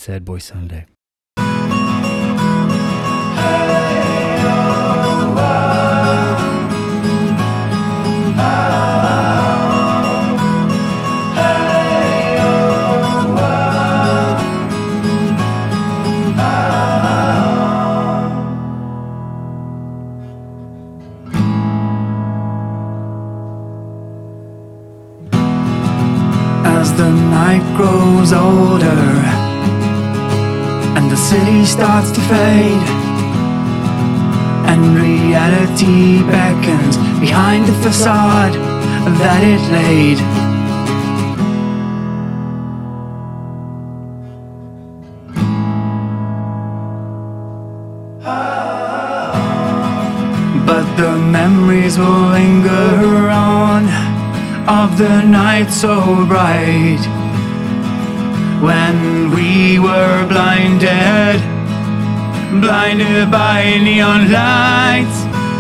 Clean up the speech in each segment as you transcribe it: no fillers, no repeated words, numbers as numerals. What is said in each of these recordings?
Sad Boy Sunday. As the night grows older and the city starts to fade, and reality beckons behind the facade that it laid, but the memories will linger on of the night so bright, when we were blinded by neon lights.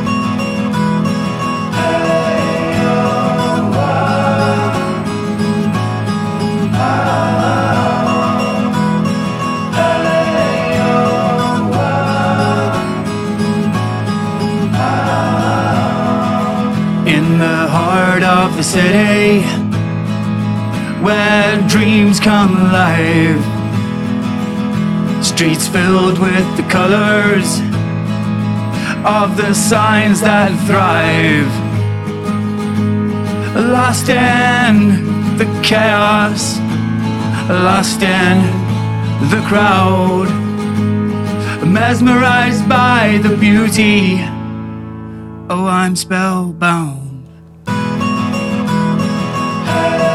In the heart of the city, where dreams come alive, streets filled with the colors of the signs that thrive, lost in the chaos, lost in the crowd, mesmerized by the beauty. Oh, I'm spellbound. Hey.